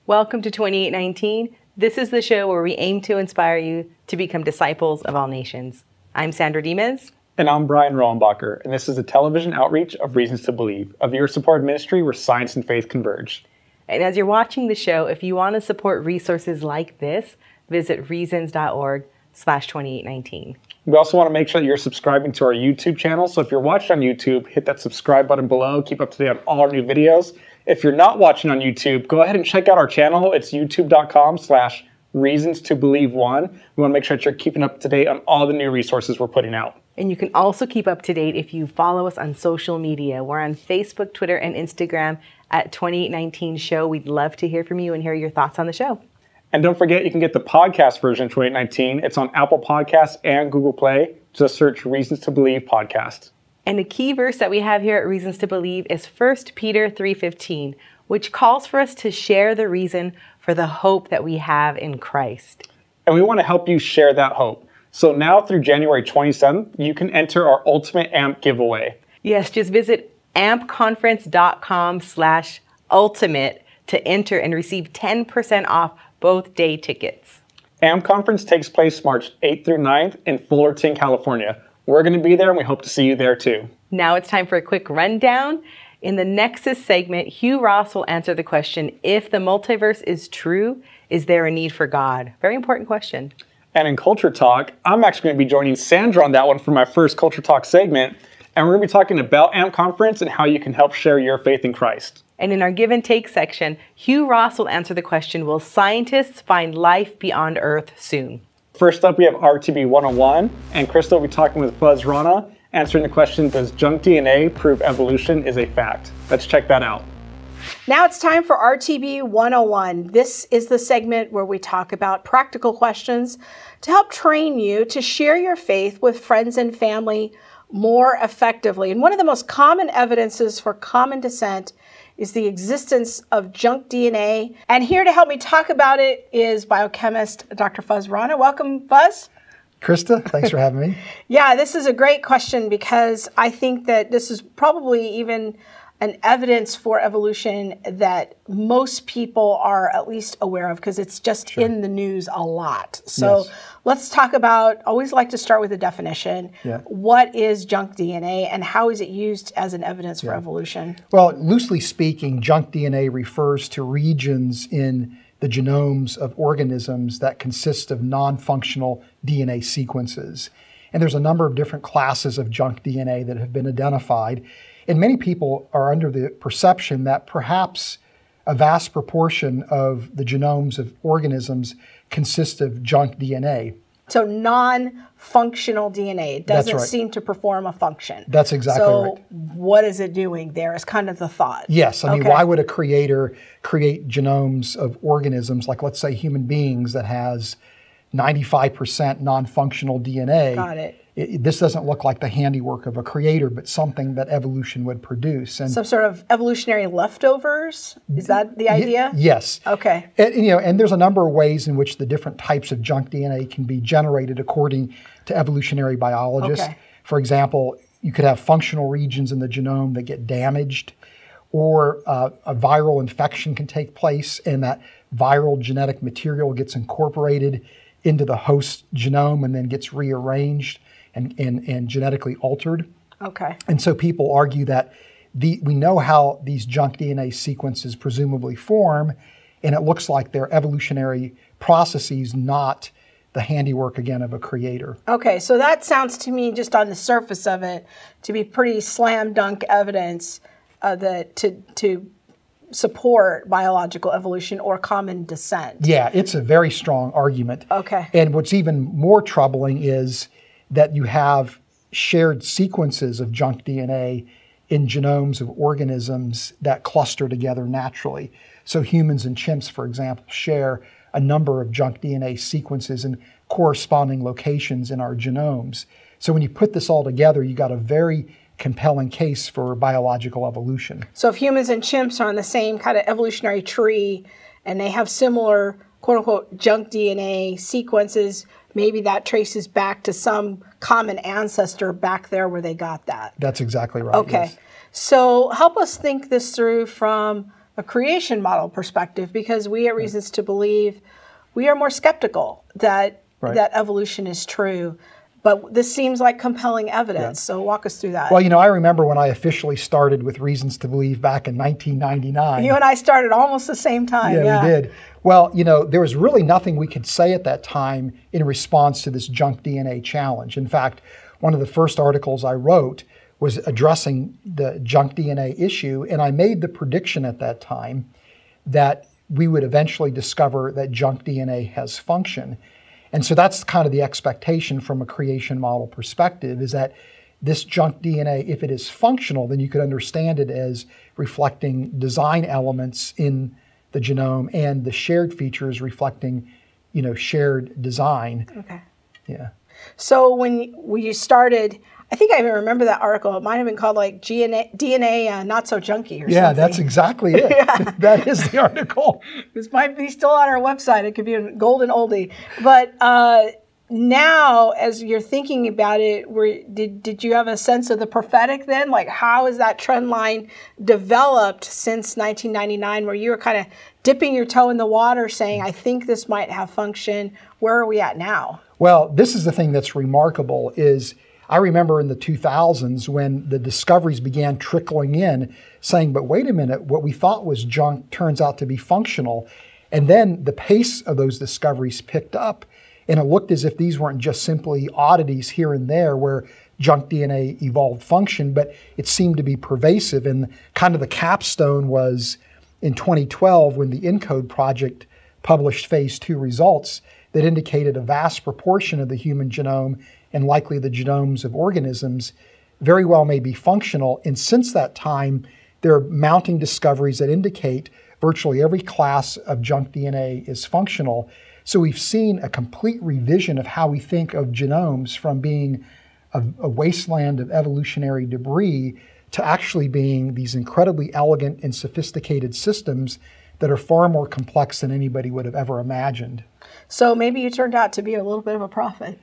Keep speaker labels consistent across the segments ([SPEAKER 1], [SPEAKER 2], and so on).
[SPEAKER 1] Welcome to 2819. This is the show where we aim to inspire you to become disciples of all nations. I'm Sandra Dimes.
[SPEAKER 2] And I'm Brian Rohenbacher, and this is a television outreach of Reasons to Believe, a viewer-supported ministry where science and faith converge.
[SPEAKER 1] And as you're watching the show, if you want to support resources like this, visit reasons.org/2819.
[SPEAKER 2] We also want to make sure that you're subscribing to our YouTube channel. So if you're watching on YouTube, hit that subscribe button below. Keep up to date on all our new videos. If you're not watching on YouTube, go ahead and check out our channel. It's youtube.com/reasons-to-believe1. We want to make sure that you're keeping up to date on all the new resources we're putting out.
[SPEAKER 1] And you can also keep up to date if you follow us on social media. We're on Facebook, Twitter, and Instagram at 2819 Show. We'd love to hear from you and hear your thoughts on the show.
[SPEAKER 2] And don't forget, you can get the podcast version of 2819. It's on Apple Podcasts and Google Play. Just search Reasons to Believe Podcast.
[SPEAKER 1] And the key verse that we have here at Reasons to Believe is 1 Peter 3:15, which calls for us to share the reason for the hope that we have in Christ.
[SPEAKER 2] And we want to help you share that hope. So now through January 27th, you can enter our Ultimate AMP giveaway.
[SPEAKER 1] Yes, just visit ampconference.com/ultimate to enter and receive 10% off both day tickets.
[SPEAKER 2] AMP Conference takes place March 8th through 9th in Fullerton, California. We're going to be there and we hope to see you there too.
[SPEAKER 1] Now it's time for a quick rundown. In the Nexus segment, Hugh Ross will answer the question, if the multiverse is true, is there a need for God? Very important question.
[SPEAKER 2] And in Culture Talk, I'm actually going to be joining Sandra on that one for my first Culture Talk segment. And we're going to be talking about AMP Conference and how you can help share your faith in Christ.
[SPEAKER 1] And in our Give and Take section, Hugh Ross will answer the question, will scientists find life beyond Earth soon?
[SPEAKER 2] First up, we have RTB 101. And Krista will be talking with Fuzz Rana, answering the question, does junk DNA prove evolution is a fact? Let's check that out.
[SPEAKER 3] Now it's time for RTB 101. This is the segment where we talk about practical questions to help train you to share your faith with friends and family more effectively. And one of the most common evidences for common descent is the existence of junk DNA. And here to help me talk about it is biochemist Dr. Fuzz Rana. Welcome, Fuzz.
[SPEAKER 4] Krista, thanks for having me.
[SPEAKER 3] Yeah, this is a great question because I think that this is probably even an evidence for evolution that most people are at least aware of because it's just in the news a lot. So let's talk about, always like to start with a definition. What is junk DNA and how is it used as an evidence for evolution?
[SPEAKER 4] Well, loosely speaking, junk DNA refers to regions in the genomes of organisms that consist of non-functional DNA sequences. And there's a number of different classes of junk DNA that have been identified. And many people are under the perception that perhaps a vast proportion of the genomes of organisms consist of junk DNA.
[SPEAKER 3] So non-functional DNA. It doesn't seem to perform a function.
[SPEAKER 4] That's exactly right.
[SPEAKER 3] So what is it doing there is kind of the thought.
[SPEAKER 4] Yes. I mean, why would a creator create genomes of organisms, like let's say human beings, that has 95% non-functional DNA?
[SPEAKER 3] Got it.
[SPEAKER 4] This doesn't look like the handiwork of a creator, but something that evolution would produce. And
[SPEAKER 3] some sort of evolutionary leftovers? Is that the idea?
[SPEAKER 4] Yes.
[SPEAKER 3] Okay.
[SPEAKER 4] And there's a number of ways in which the different types of junk DNA can be generated according to evolutionary biologists.
[SPEAKER 3] Okay.
[SPEAKER 4] For example, you could have functional regions in the genome that get damaged, or a viral infection can take place, and that viral genetic material gets incorporated into the host genome and then gets rearranged and genetically altered.
[SPEAKER 3] Okay.
[SPEAKER 4] And so people argue that we know how these junk DNA sequences presumably form, and it looks like they're evolutionary processes, not the handiwork, again, of a creator.
[SPEAKER 3] Okay, so that sounds to me, just on the surface of it, to be pretty slam dunk evidence that to support biological evolution or common descent.
[SPEAKER 4] Yeah, it's a very strong argument.
[SPEAKER 3] Okay.
[SPEAKER 4] And what's even more troubling is that you have shared sequences of junk DNA in genomes of organisms that cluster together naturally. So humans and chimps, for example, share a number of junk DNA sequences in corresponding locations in our genomes. So when you put this all together, you got a very compelling case for biological evolution.
[SPEAKER 3] So if humans and chimps are on the same kind of evolutionary tree and they have similar quote-unquote junk DNA sequences, maybe that traces back to some common ancestor back there where they got that.
[SPEAKER 4] That's exactly right.
[SPEAKER 3] Okay.
[SPEAKER 4] Yes.
[SPEAKER 3] So help us think this through from a creation model perspective, because we have reasons to believe we are more skeptical that that evolution is true. But this seems like compelling evidence. So walk us through that.
[SPEAKER 4] Well, you know, I remember when I officially started with Reasons to Believe back in 1999.
[SPEAKER 3] You and I started almost the same time.
[SPEAKER 4] Yeah, we did. Well, you know, there was really nothing we could say at that time in response to this junk DNA challenge. In fact, one of the first articles I wrote was addressing the junk DNA issue, and I made the prediction at that time that we would eventually discover that junk DNA has function. And so that's kind of the expectation from a creation model perspective, is that this junk DNA, if it is functional, then you could understand it as reflecting design elements in the genome and the shared features reflecting, you know, shared design.
[SPEAKER 3] Okay.
[SPEAKER 4] Yeah.
[SPEAKER 3] So when you started, I think I even remember that article. It might have been called like DNA Not So Junky or something.
[SPEAKER 4] Yeah, that's exactly it. That is the article.
[SPEAKER 3] This might be still on our website. It could be a golden oldie. But now, as you're thinking about it, did you have a sense of the prophetic then? Like, how has that trend line developed since 1999, where you were kind of dipping your toe in the water saying, I think this might have function? Where are we at now?
[SPEAKER 4] Well, this is the thing that's remarkable is I remember in the 2000s when the discoveries began trickling in saying, but wait a minute, what we thought was junk turns out to be functional. And then the pace of those discoveries picked up, and it looked as if these weren't just simply oddities here and there where junk DNA evolved function, but it seemed to be pervasive. And kind of the capstone was in 2012 when the ENCODE project published phase 2 results that indicated a vast proportion of the human genome, and likely the genomes of organisms, very well may be functional. And since that time, there are mounting discoveries that indicate virtually every class of junk DNA is functional. So we've seen a complete revision of how we think of genomes from being a wasteland of evolutionary debris to actually being these incredibly elegant and sophisticated systems that are far more complex than anybody would have ever imagined.
[SPEAKER 3] So maybe you turned out to be a little bit of a prophet.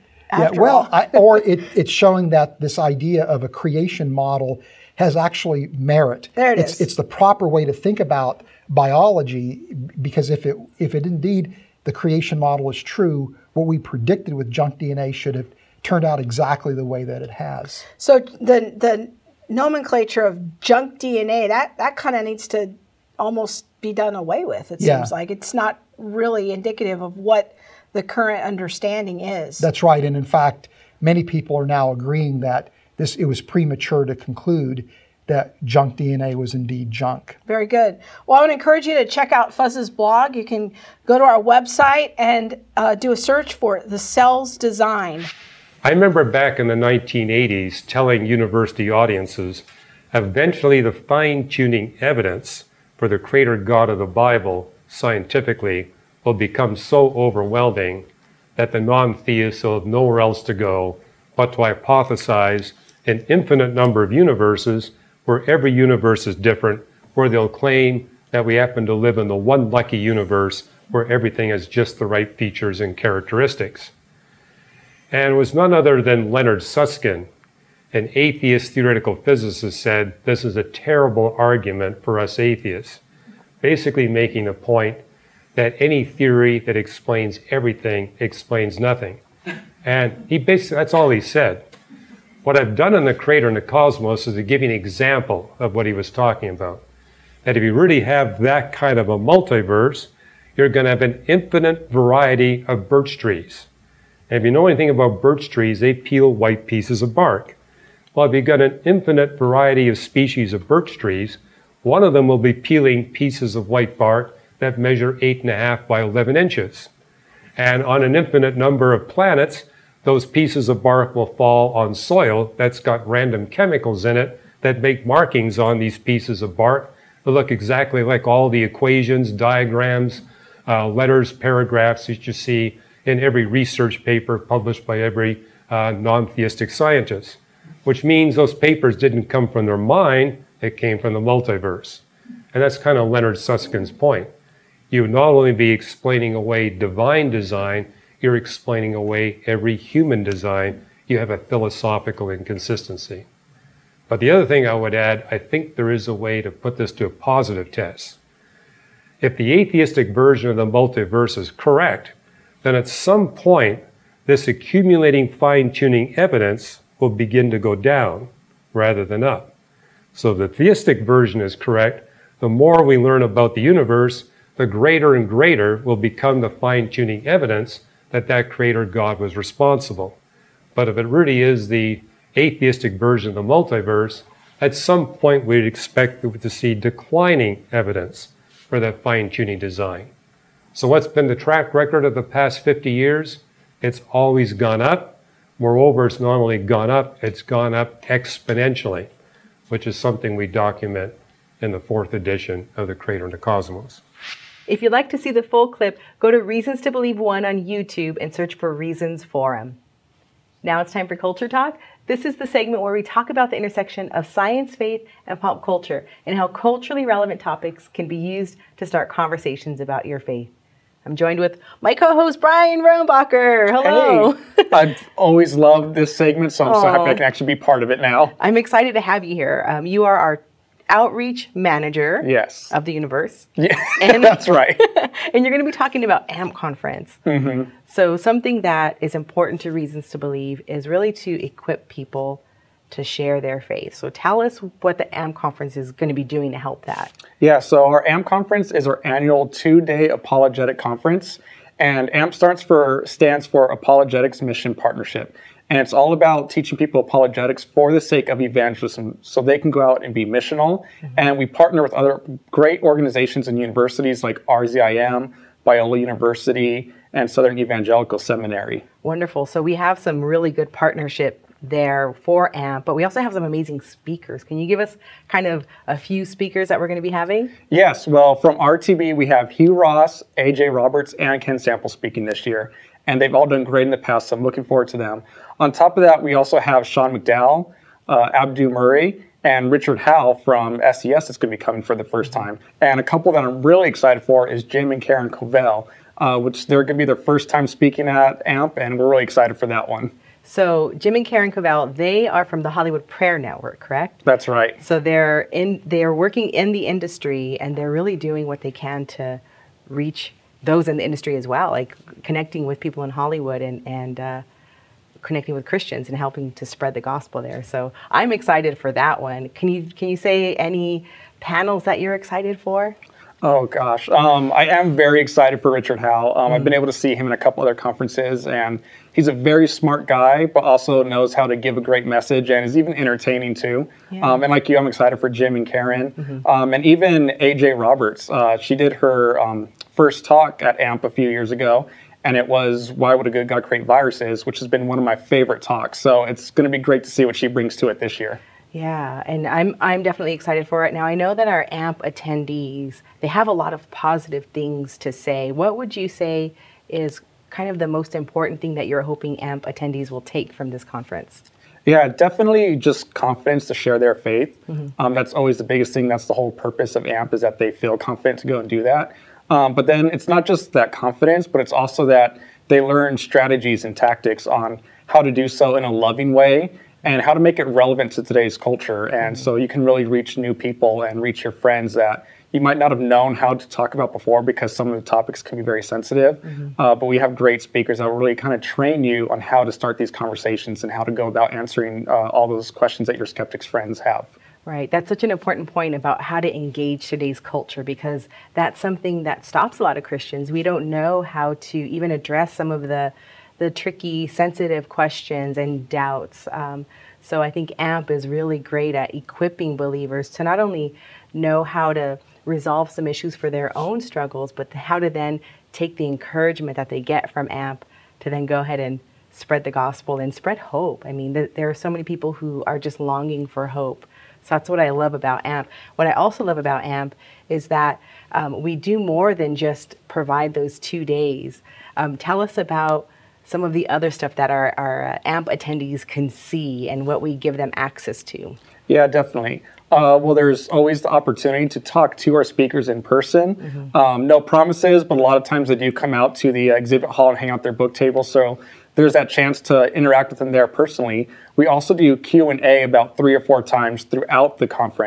[SPEAKER 4] It's showing that this idea of a creation model has actually merit.
[SPEAKER 3] There it is.
[SPEAKER 4] It's the proper way to think about biology, because if it indeed the creation model is true, what we predicted with junk DNA should have turned out exactly the way that it has.
[SPEAKER 3] So the nomenclature of junk DNA, that kind of needs to almost be done away with, it seems like. It's not really indicative of what the current understanding is.
[SPEAKER 4] That's right. And in fact, many people are now agreeing that it was premature to conclude that junk DNA was indeed junk.
[SPEAKER 3] Very good. Well, I would encourage you to check out Fuzz's blog. You can go to our website and do a search for The Cell's Design.
[SPEAKER 5] I remember back in the 1980s telling university audiences, eventually the fine-tuning evidence for the creator God of the Bible scientifically will become so overwhelming that the non-theists will have nowhere else to go but to hypothesize an infinite number of universes where every universe is different, where they'll claim that we happen to live in the one lucky universe where everything has just the right features and characteristics. And it was none other than Leonard Susskind, an atheist theoretical physicist, said this is a terrible argument for us atheists, basically making the point that any theory that explains everything explains nothing. And that's all he said. What I've done in The Creator and the Cosmos is to give you an example of what he was talking about. That if you really have that kind of a multiverse, you're going to have an infinite variety of birch trees. And if you know anything about birch trees, they peel white pieces of bark. Well, if you've got an infinite variety of species of birch trees, one of them will be peeling pieces of white bark that measure 8.5 by 11 inches. And on an infinite number of planets, those pieces of bark will fall on soil that's got random chemicals in it that make markings on these pieces of bark that look exactly like all the equations, diagrams, letters, paragraphs that you see in every research paper published by every non-theistic scientist, which means those papers didn't come from their mind, it came from the multiverse. And that's kind of Leonard Susskind's point. You would not only be explaining away divine design, you're explaining away every human design. You have a philosophical inconsistency. But the other thing I would add, I think there is a way to put this to a positive test. if the atheistic version of the multiverse is correct, then at some point, this accumulating fine-tuning evidence will begin to go down rather than up. So if the theistic version is correct, the more we learn about the universe, the greater and greater will become the fine-tuning evidence that that creator God was responsible. But if it really is the atheistic version of the multiverse, at some point we'd expect to see declining evidence for that fine-tuning design. So what's been the track record of the past 50 years? It's always gone up. Moreover, it's not only gone up, it's gone up exponentially, which is something we document in the 4th edition of The Creator and the Cosmos.
[SPEAKER 1] If you'd like to see the full clip, go to Reasons to Believe 1 on YouTube and search for Reasons Forum. Now it's time for Culture Talk. This is the segment where we talk about the intersection of science, faith, and pop culture, and how culturally relevant topics can be used to start conversations about your faith. I'm joined with my co-host, Brian Rohnbacher. Hello.
[SPEAKER 2] Hey, I've always loved this segment, so I'm so happy I can actually be part of it now.
[SPEAKER 1] I'm excited to have you here. You are our outreach manager of the universe.
[SPEAKER 2] Yeah, and, that's right.
[SPEAKER 1] And you're going to be talking about AMP conference. Mm-hmm. So something that is important to Reasons to Believe is really to equip people to share their faith. So tell us what the AMP conference is going to be doing to help that.
[SPEAKER 2] Yeah, so our AMP conference is our annual 2-day apologetic conference. And AMP stands for Apologetics Mission Partnership. And it's all about teaching people apologetics for the sake of evangelism so they can go out and be missional. Mm-hmm. And we partner with other great organizations and universities like RZIM, Biola University, and Southern Evangelical Seminary.
[SPEAKER 1] Wonderful. So we have some really good partnership there for AMP, but we also have some amazing speakers. Can you give us kind of a few speakers that we're going to be having?
[SPEAKER 2] Yes. Well, from RTB, we have Hugh Ross, AJ Roberts, and Ken Sample speaking this year. And they've all done great in the past, so I'm looking forward to them. On top of that, we also have Sean McDowell, Abdu Murray, and Richard Howe from SES that's going to be coming for the first time. And a couple that I'm really excited for is Jim and Karen Covell, which they're going to be their first time speaking at AMP, and we're really excited for that one.
[SPEAKER 1] So Jim and Karen Covell, they are from the Hollywood Prayer Network, correct?
[SPEAKER 2] That's right.
[SPEAKER 1] So they're working in the industry, and they're really doing what they can to reach those in the industry as well, like connecting with people in Hollywood and connecting with Christians and helping to spread the gospel there. So I'm excited for that one. Can you say any panels that you're excited for?
[SPEAKER 2] Oh gosh, I am very excited for Richard Howe. I've been able to see him in a couple other conferences, and he's a very smart guy, but also knows how to give a great message and is even entertaining too. Yeah. And like you, I'm excited for Jim and Karen, and even AJ Roberts. She did her first talk at AMP a few years ago, and it was Why Would a Good God Create Viruses, which has been one of my favorite talks. So it's going to be great to see what she brings to it this year.
[SPEAKER 1] Yeah, and I'm definitely excited for it. Now, I know that our AMP attendees, they have a lot of positive things to say. What would you say is kind of the most important thing that you're hoping AMP attendees will take from this conference?
[SPEAKER 2] Yeah, definitely just confidence to share their faith. That's always the biggest thing. That's the whole purpose of AMP, is that they feel confident to go and do that. But then it's not just that confidence, but it's also that they learn strategies and tactics on how to do so in a loving way and how to make it relevant to today's culture. And so you can really reach new people and reach your friends that you might not have known how to talk about before, because some of the topics can be very sensitive. But we have great speakers that will really kind of train you on how to start these conversations and how to go about answering all those questions that your skeptics friends have.
[SPEAKER 1] Right. That's such an important point about how to engage today's culture, because that's something that stops a lot of Christians. We don't know how to even address some of the tricky, sensitive questions and doubts. So I think AMP is really great at equipping believers to not only know how to resolve some issues for their own struggles, but how to then take the encouragement that they get from AMP to then go ahead and spread the gospel and spread hope. I mean, there are so many people who are just longing for hope. So that's what I love about AMP. What I also love about AMP is that we do more than just provide those 2 days. Tell us about some of the other stuff that our AMP attendees can see and what we give them access to.
[SPEAKER 2] Yeah, definitely. Well, there's always the opportunity to talk to our speakers in person. No promises, but a lot of times they do come out to the exhibit hall and hang out their book table. So there's that chance to interact with them there personally. We also do Q&A about 3 or 4 times throughout the conference.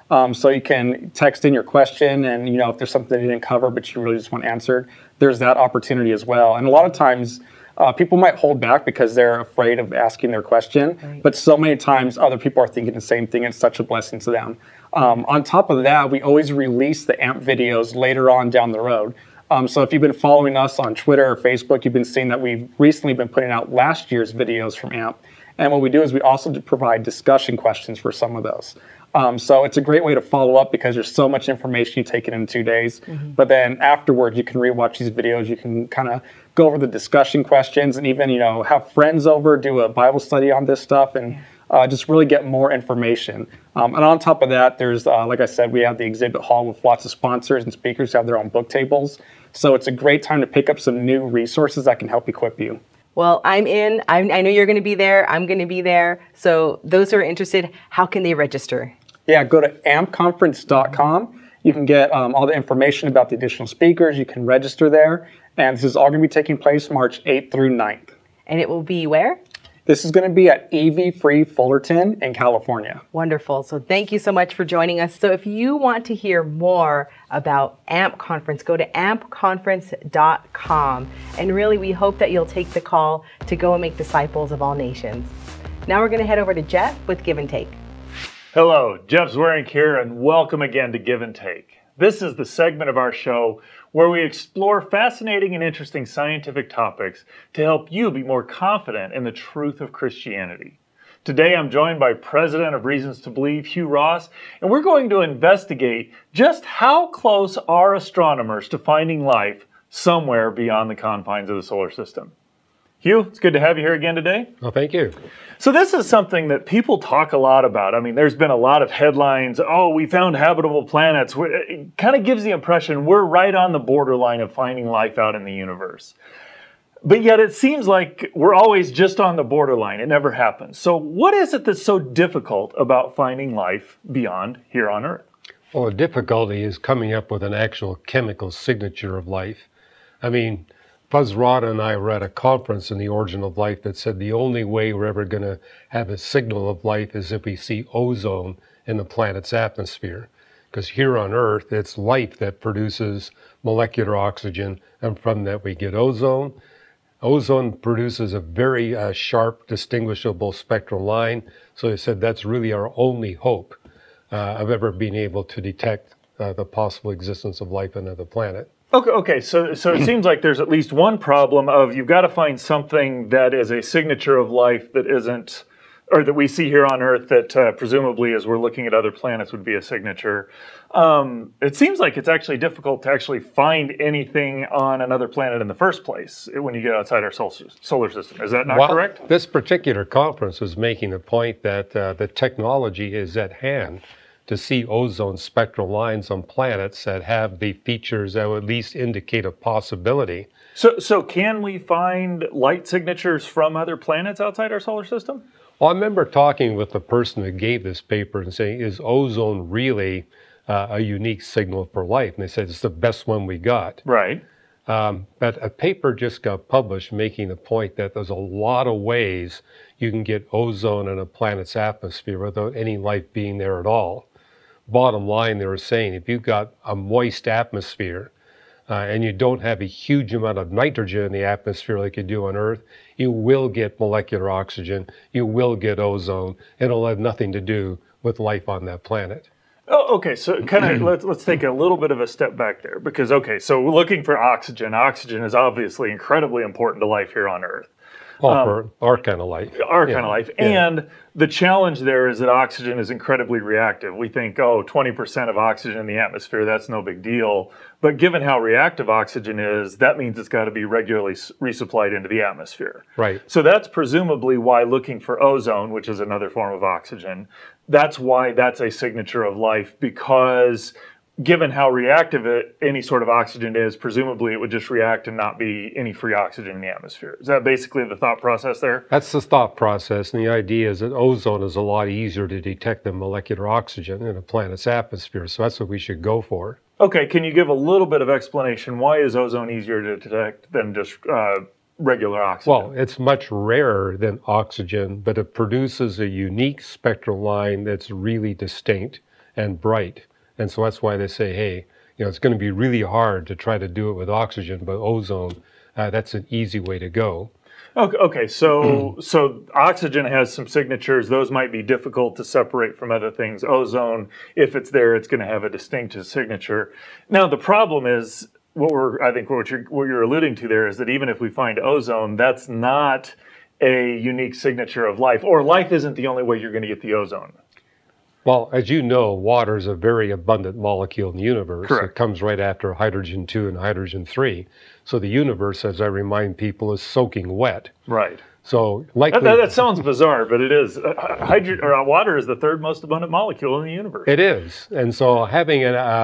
[SPEAKER 2] So you can text in your question, and if there's something you didn't cover but you really just want answered, there's that opportunity as well. And a lot of times people might hold back because they're afraid of asking their question,
[SPEAKER 1] Right.
[SPEAKER 2] but so many times other people are thinking the same thing. It's such a blessing to them. On top of that, we always release the AMP videos later on down the road. So if you've been following us on Twitter or Facebook, you've been seeing that we've recently been putting out last year's videos from AMP. And what we do is we also provide discussion questions for some of those. So it's a great way to follow up because there's so much information you take it in 2 days. But then afterwards, you can rewatch these videos. You can kind of go over the discussion questions and even, have friends over, do a Bible study on this stuff and just really get more information. And on top of that, there's, like I said, we have the exhibit hall with lots of sponsors and speakers who have their own book tables. So it's a great time to pick up some new resources that can help equip you.
[SPEAKER 1] Well, I'm in. I know you're going to be there. I'm going to be there. So those who are interested, how can they register?
[SPEAKER 2] Yeah, go to ampconference.com. You can get all the information about the additional speakers. You can register there. And this is all going to be taking place March 8th through 9th.
[SPEAKER 1] And it will be where?
[SPEAKER 2] This is going to be at EV Free Fullerton in California.
[SPEAKER 1] Wonderful. So thank you so much for joining us. So if you want to hear more about AMP Conference, go to ampconference.com. And really, we hope that you'll take the call to go and make disciples of all nations. Now we're going to head over to Jeff with Give and Take.
[SPEAKER 6] Hello, Jeff Zwerig here, and welcome again to Give and Take. This is the segment of our show where we explore fascinating and interesting scientific topics to help you be more confident in the truth of Christianity. Today I'm joined by President of Reasons to Believe, Hugh Ross, and we're going to investigate just how close are astronomers to finding life somewhere beyond the confines of the solar system. Hugh, it's good to have you here again today.
[SPEAKER 5] Well, thank you.
[SPEAKER 6] So this is something that people talk a lot about. I mean, there's been a lot of headlines, oh, we found habitable planets. It kind of gives the impression we're right on the borderline of finding life out in the universe. But yet it seems like we're always just on the borderline. It never happens. So what is it that's so difficult about finding life beyond here on Earth?
[SPEAKER 5] Well, the difficulty is coming up with an actual chemical signature of life. I mean, Buzz Rada and I were at a conference in The Origin of Life that said the only way we're ever going to have a signal of life is if we see ozone in the planet's atmosphere. Because here on Earth, it's life that produces molecular oxygen, and from that we get ozone. Ozone produces a very sharp, distinguishable spectral line. So they said that's really our only hope of ever being able to detect the possible existence of life on another planet.
[SPEAKER 6] Okay. So it seems like there's at least one problem of you've got to find something that is a signature of life that isn't, or that we see here on Earth that presumably, as we're looking at other planets, would be a signature. It seems like it's actually difficult to actually find anything on another planet in the first place when you get outside our solar system. Is that not correct?
[SPEAKER 5] This particular conference was making the point that the technology is at hand to see ozone spectral lines on planets that have the features that would at least indicate a possibility.
[SPEAKER 6] So can we find light signatures from other planets outside our solar system?
[SPEAKER 5] Well, I remember talking with the person who gave this paper and saying, is ozone really a unique signal for life? And they said, it's the best one we got.
[SPEAKER 6] Right.
[SPEAKER 5] But a paper just got published making the point that there's a lot of ways you can get ozone in a planet's atmosphere without any life being there at all. Bottom line, they were saying, if you've got a moist atmosphere and you don't have a huge amount of nitrogen in the atmosphere like you do on Earth, you will get molecular oxygen, you will get ozone, and it'll have nothing to do with life on that planet.
[SPEAKER 6] Oh, okay, so kind of let's take a little bit of a step back there because, okay, so we're looking for oxygen. Oxygen is obviously incredibly important to life here on Earth.
[SPEAKER 5] Well, for our kind of life.
[SPEAKER 6] Our kind of life. Yeah. And the challenge there is that oxygen is incredibly reactive. We think, 20% of oxygen in the atmosphere, that's no big deal. But given how reactive oxygen is, that means it's got to be regularly resupplied into the atmosphere.
[SPEAKER 5] Right.
[SPEAKER 6] So that's presumably why looking for ozone, which is another form of oxygen, that's why that's a signature of life, because given how reactive any sort of oxygen is, presumably it would just react and not be any free oxygen in the atmosphere. Is that basically the thought process there?
[SPEAKER 5] That's the thought process, and the idea is that ozone is a lot easier to detect than molecular oxygen in a planet's atmosphere, so that's what we should go for.
[SPEAKER 6] Okay, can you give a little bit of explanation? Why is ozone easier to detect than just regular oxygen?
[SPEAKER 5] Well, it's much rarer than oxygen, but it produces a unique spectral line that's really distinct and bright. And so that's why they say, hey, it's going to be really hard to try to do it with oxygen, but ozone, that's an easy way to go.
[SPEAKER 6] Okay, so oxygen has some signatures. Those might be difficult to separate from other things. Ozone, if it's there, it's going to have a distinct signature. Now, the problem is, what you're alluding to there is that even if we find ozone, that's not a unique signature of life, or life isn't the only way you're going to get the ozone.
[SPEAKER 5] Well, as you know, water is a very abundant molecule in the universe.
[SPEAKER 6] Correct.
[SPEAKER 5] It comes right after hydrogen 2 and hydrogen 3. So the universe, as I remind people, is soaking wet.
[SPEAKER 6] Right.
[SPEAKER 5] So likely
[SPEAKER 6] that sounds bizarre, but it is. Water is the third most abundant molecule in the universe.
[SPEAKER 5] It is. And so having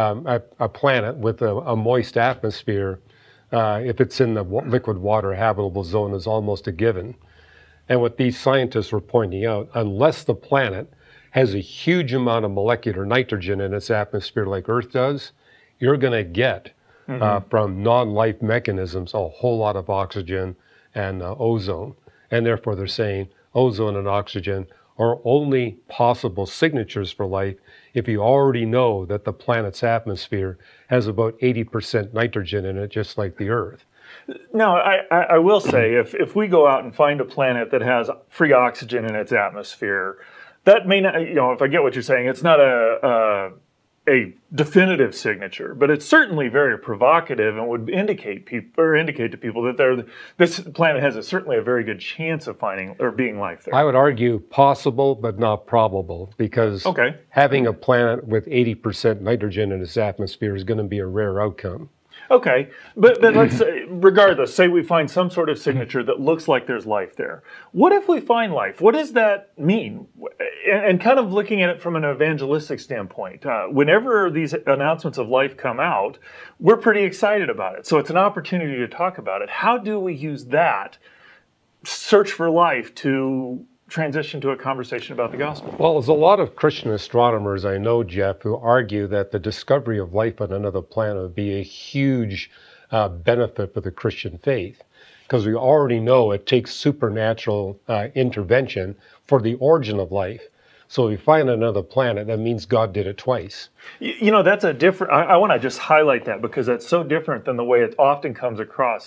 [SPEAKER 5] a planet with a moist atmosphere, if it's in the liquid water habitable zone, is almost a given. And what these scientists were pointing out, unless the planet has a huge amount of molecular nitrogen in its atmosphere like Earth does, you're going to get from non-life mechanisms a whole lot of oxygen and ozone. And therefore they're saying ozone and oxygen are only possible signatures for life if you already know that the planet's atmosphere has about 80% nitrogen in it, just like the Earth.
[SPEAKER 6] Now, I will say, if we go out and find a planet that has free oxygen in its atmosphere, that may not, if I get what you're saying, it's not a definitive signature, but it's certainly very provocative and would indicate to people that this planet has certainly a very good chance of finding or being life there.
[SPEAKER 5] I would argue possible, but not probable, because having a planet with 80% nitrogen in its atmosphere is going to be a rare outcome.
[SPEAKER 6] Okay, but let's say, regardless, say we find some sort of signature that looks like there's life there. What if we find life? What does that mean? And kind of looking at it from an evangelistic standpoint, whenever these announcements of life come out, we're pretty excited about it. So it's an opportunity to talk about it. How do we use that search for life to transition to a conversation about the gospel?
[SPEAKER 5] Well, there's a lot of Christian astronomers I know, Jeff, who argue that the discovery of life on another planet would be a huge benefit for the Christian faith, because we already know it takes supernatural intervention for the origin of life. So if we find another planet, that means God did it twice.
[SPEAKER 6] That's a different, I want to just highlight that, because that's so different than the way it often comes across.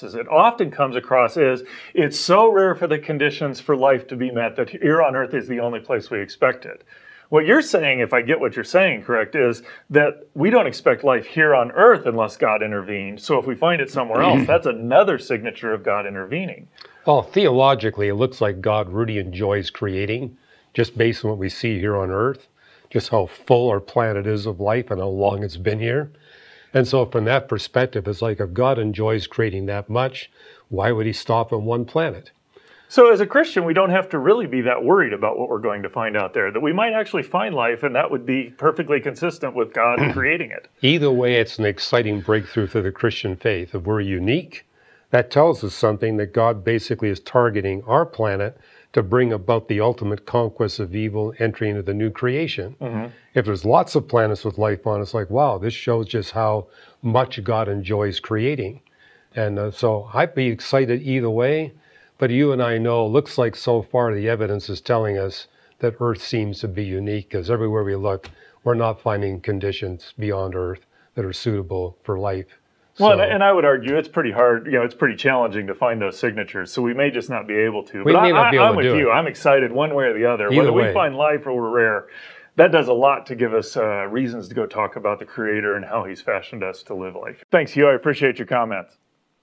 [SPEAKER 6] It's so rare for the conditions for life to be met that here on Earth is the only place we expect it. What you're saying, if I get what you're saying correct, is that we don't expect life here on Earth unless God intervened. So if we find it somewhere else, that's another signature of God intervening.
[SPEAKER 5] Well, theologically, it looks like God really enjoys creating, just based on what we see here on Earth, just how full our planet is of life and how long it's been here. And so from that perspective, it's like if God enjoys creating that much, why would he stop on one planet?
[SPEAKER 6] So as a Christian, we don't have to really be that worried about what we're going to find out there, that we might actually find life, and that would be perfectly consistent with God creating it.
[SPEAKER 5] Either way, it's an exciting breakthrough for the Christian faith. If we're unique, that tells us something, that God basically is targeting our planet to bring about the ultimate conquest of evil, entry into the new creation. If there's lots of planets with life on, it's like, wow, this shows just how much God enjoys creating. And so I'd be excited either way, but you and I know, looks like so far the evidence is telling us that Earth seems to be unique, because everywhere we look, we're not finding conditions beyond Earth that are suitable for life.
[SPEAKER 6] Well, and I would argue it's pretty hard, it's pretty challenging to find those signatures, so we may just not be able to.
[SPEAKER 5] We may not be able to do it.
[SPEAKER 6] I'm with you. I'm excited one way or the other. Whether we find life or we're rare, that does a lot to give us reasons to go talk about the Creator and how he's fashioned us to live life. Thanks, Hugh. I appreciate your comments.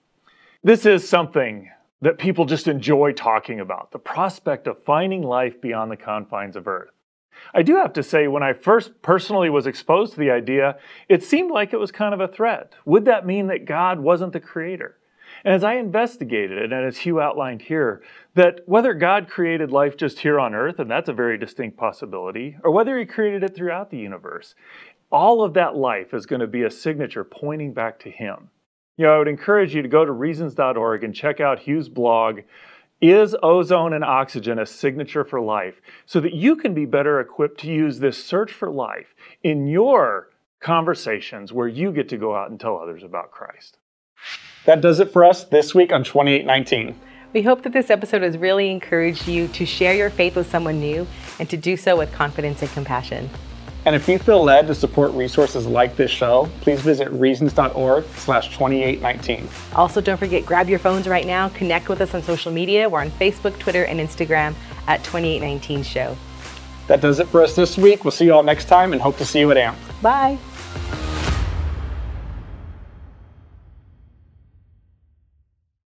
[SPEAKER 6] This is something that people just enjoy talking about, the prospect of finding life beyond the confines of Earth. I do have to say, when I first personally was exposed to the idea, it seemed like it was kind of a threat. Would that mean that God wasn't the creator? And as I investigated it, and as Hugh outlined here, that whether God created life just here on Earth, and that's a very distinct possibility, or whether he created it throughout the universe, all of that life is going to be a signature pointing back to him. I would encourage you to go to reasons.org and check out Hugh's blog, Is Ozone and Oxygen a Signature for Life?, so that you can be better equipped to use this search for life in your conversations where you get to go out and tell others about Christ.
[SPEAKER 2] That does it for us this week on 2819.
[SPEAKER 1] We hope that this episode has really encouraged you to share your faith with someone new and to do so with confidence and compassion.
[SPEAKER 2] And if you feel led to support resources like this show, please visit reasons.org/2819.
[SPEAKER 1] Also, don't forget, grab your phones right now, connect with us on social media. We're on Facebook, Twitter, and Instagram at 2819 Show.
[SPEAKER 2] That does it for us this week. We'll see you all next time and hope to see you at AMP.
[SPEAKER 1] Bye.